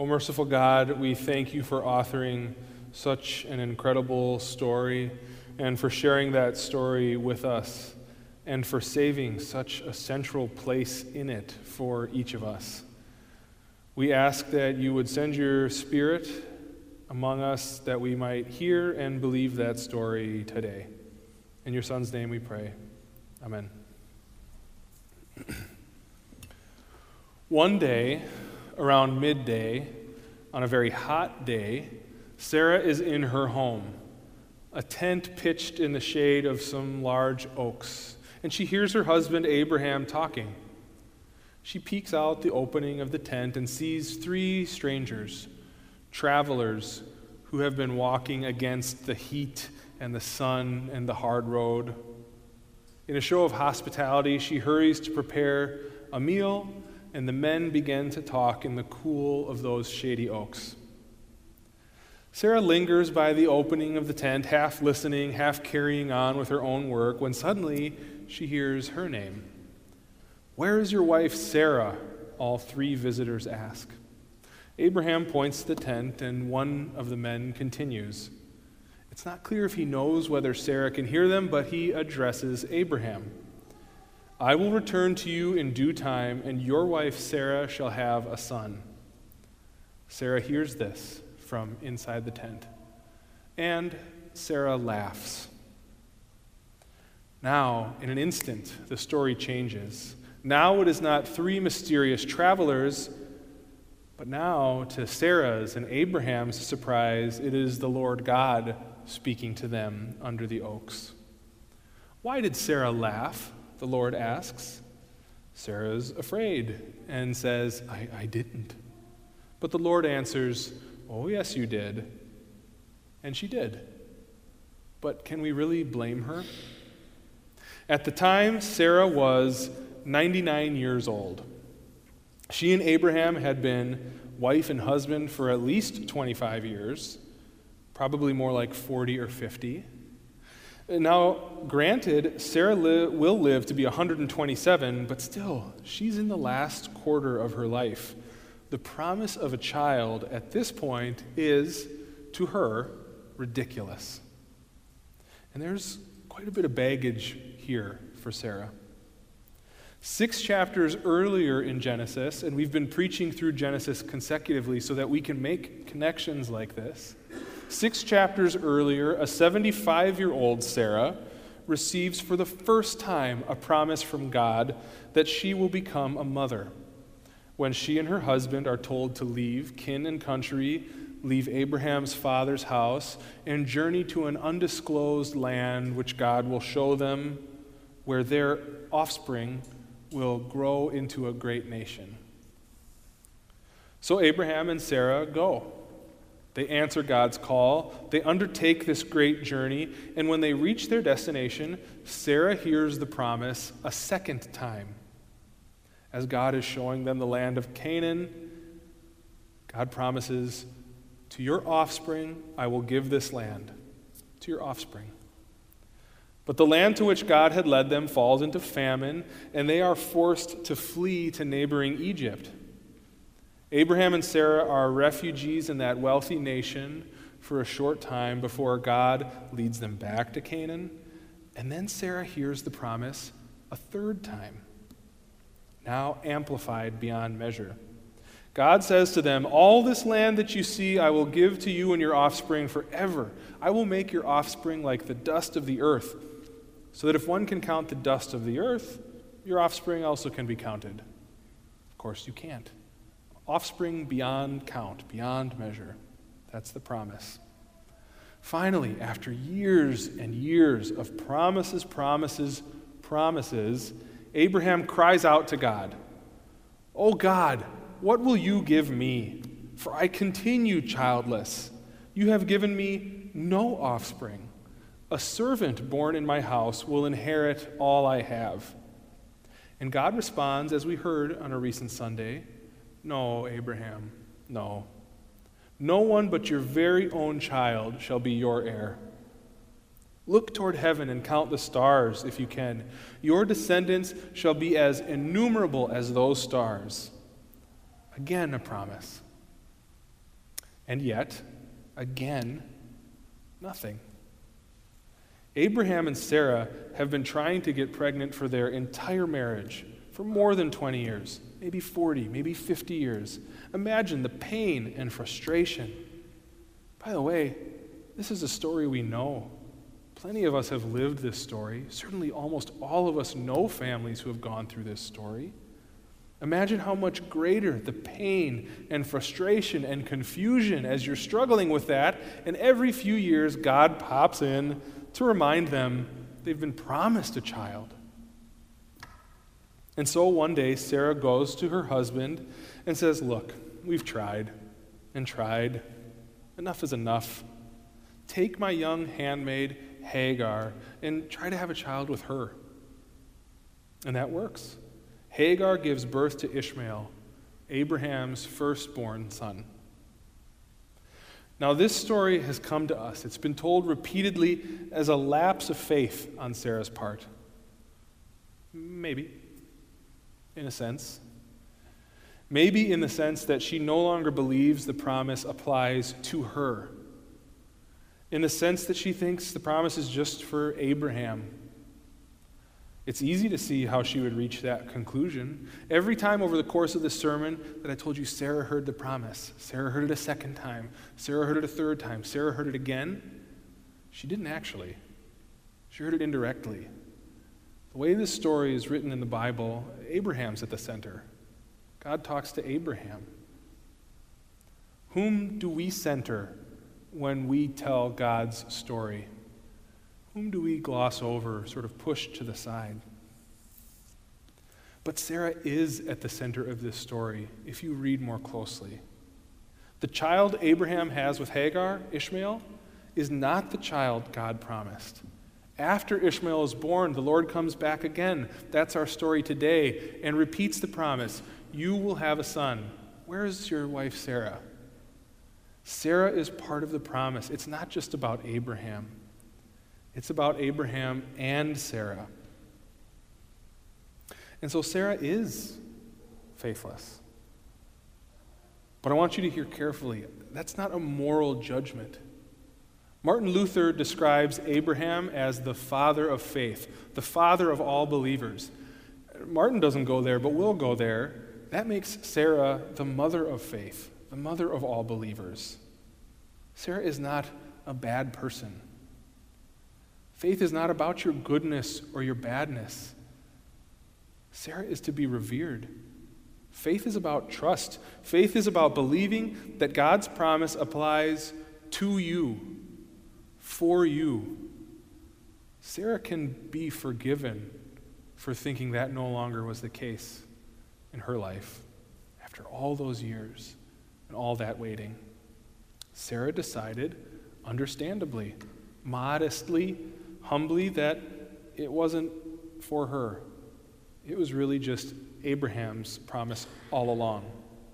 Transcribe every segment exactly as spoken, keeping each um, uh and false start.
O merciful God, we thank you for authoring such an incredible story and for sharing that story with us and for saving such a central place in it for each of us. We ask that you would send your Spirit among us that we might hear and believe that story today. In your Son's name we pray. Amen. One day, around midday, on a very hot day, Sarah is in her home, a tent pitched in the shade of some large oaks, and she hears her husband Abraham talking. She peeks out the opening of the tent and sees three strangers, travelers who have been walking against the heat and the sun and the hard road. In a show of hospitality, she hurries to prepare a meal, and the men begin to talk in the cool of those shady oaks. Sarah lingers by the opening of the tent, half listening, half carrying on with her own work, when suddenly she hears her name. "Where is your wife Sarah?" all three visitors ask. Abraham points to the tent, and one of the men continues. It's not clear if he knows whether Sarah can hear them, but he addresses Abraham. "I will return to you in due time, and your wife Sarah shall have a son." Sarah hears this from inside the tent, and Sarah laughs. Now, in an instant, the story changes. Now it is not three mysterious travelers, but now, to Sarah's and Abraham's surprise, it is the Lord God speaking to them under the oaks. "Why did Sarah laugh?" the Lord asks. Sarah's afraid and says, I, I didn't. But the Lord answers, "Oh, yes, you did." And she did. But can we really blame her? At the time, Sarah was ninety-nine years old. She and Abraham had been wife and husband for at least twenty-five years, probably more like forty or fifty. Now, granted, Sarah li- will live to be one hundred twenty-seven, but still, she's in the last quarter of her life. The promise of a child at this point is, to her, ridiculous. And there's quite a bit of baggage here for Sarah. Six chapters earlier in Genesis, and we've been preaching through Genesis consecutively so that we can make connections like this. Six chapters earlier, a seventy-five-year-old Sarah receives for the first time a promise from God that she will become a mother. When she and her husband are told to leave kin and country, leave Abraham's father's house, and journey to an undisclosed land which God will show them, where their offspring will grow into a great nation. So Abraham and Sarah go. They answer God's call. They undertake this great journey, and when they reach their destination, Sarah hears the promise a second time. As God is showing them the land of Canaan, God promises, "To your offspring I will give this land." To your offspring. But the land to which God had led them falls into famine, and they are forced to flee to neighboring Egypt. Abraham and Sarah are refugees in that wealthy nation for a short time before God leads them back to Canaan, and then Sarah hears the promise a third time, now amplified beyond measure. God says to them, "All this land that you see I will give to you and your offspring forever. I will make your offspring like the dust of the earth, so that if one can count the dust of the earth, your offspring also can be counted." Of course, you can't. Offspring beyond count, beyond measure. That's the promise. Finally, after years and years of promises, promises, promises, Abraham cries out to God, "Oh God, what will you give me? For I continue childless. You have given me no offspring. A servant born in my house will inherit all I have." And God responds, as we heard on a recent Sunday, "No, Abraham, no. No one but your very own child shall be your heir. Look toward heaven and count the stars if you can. Your descendants shall be as innumerable as those stars." Again, a promise. And yet, again, nothing. Abraham and Sarah have been trying to get pregnant for their entire marriage, for more than twenty years, maybe forty, maybe fifty years. Imagine the pain and frustration. By the way, this is a story we know. Plenty of us have lived this story. Certainly almost all of us know families who have gone through this story. Imagine how much greater the pain and frustration and confusion as you're struggling with that, and every few years God pops in to remind them they've been promised a child. And so one day Sarah goes to her husband and says, "Look, we've tried and tried. Enough is enough. Take my young handmaid Hagar and try to have a child with her." And that works. Hagar gives birth to Ishmael, Abraham's firstborn son. Now, this story has come to us. It's been told repeatedly as a lapse of faith on Sarah's part. Maybe, in a sense. Maybe in the sense that she no longer believes the promise applies to her. In the sense that she thinks the promise is just for Abraham. It's easy to see how she would reach that conclusion. Every time over the course of this sermon that I told you Sarah heard the promise, Sarah heard it a second time, Sarah heard it a third time, Sarah heard it again, she didn't actually. She heard it indirectly. The way this story is written in the Bible, Abraham's at the center. God talks to Abraham. Whom do we center when we tell God's story? Whom do we gloss over, sort of push to the side? But Sarah is at the center of this story, if you read more closely. The child Abraham has with Hagar, Ishmael, is not the child God promised. After Ishmael is born, the Lord comes back again. That's our story today, and repeats the promise. You will have a son. Where is your wife Sarah? Sarah is part of the promise. It's not just about Abraham. It's about Abraham and Sarah. And so Sarah is faithless. But I want you to hear carefully, that's not a moral judgment. Martin Luther describes Abraham as the father of faith, the father of all believers. Martin doesn't go there, but we'll go there. That makes Sarah the mother of faith, the mother of all believers. Sarah is not a bad person. Faith is not about your goodness or your badness. Sarah is to be revered. Faith is about trust. Faith is about believing that God's promise applies to you, for you. Sarah can be forgiven for thinking that no longer was the case in her life after all those years and all that waiting. Sarah decided, understandably, modestly, humbly, that it wasn't for her. It was really just Abraham's promise all along.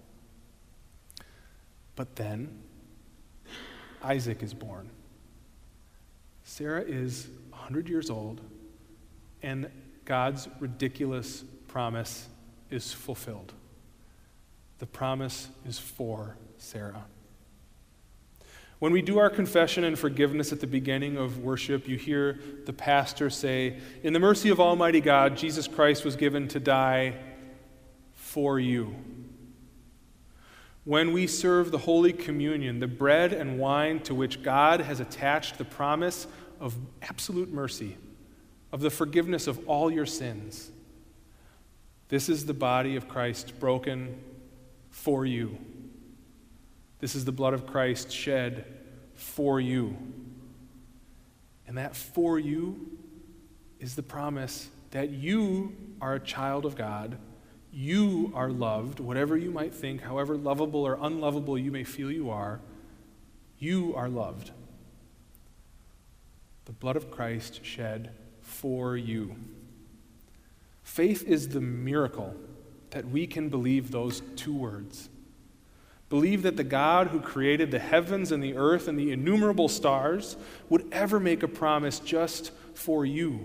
But then Isaac is born. Sarah is one hundred years old, and God's ridiculous promise is fulfilled. The promise is for Sarah. When we do our confession and forgiveness at the beginning of worship, you hear the pastor say, "In the mercy of Almighty God, Jesus Christ was given to die for you." When we serve the Holy Communion, the bread and wine to which God has attached the promise of absolute mercy, of the forgiveness of all your sins, this is the body of Christ broken for you. This is the blood of Christ shed for you. And that for you is the promise that you are a child of God. You are loved, whatever you might think, however lovable or unlovable you may feel you are, you are loved. The blood of Christ shed for you. Faith is the miracle that we can believe those two words. Believe that the God who created the heavens and the earth and the innumerable stars would ever make a promise just for you.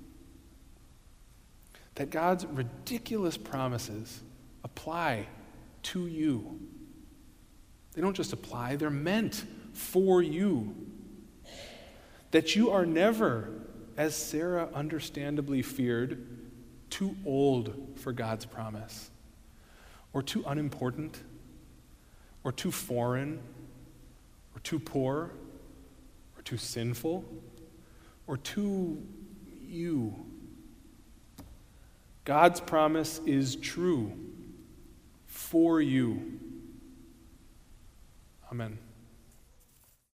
That God's ridiculous promises apply to you. They don't just apply, they're meant for you. That you are never, as Sarah understandably feared, too old for God's promise, or too unimportant, or too foreign, or too poor, or too sinful, or too you. God's promise is true for you. Amen.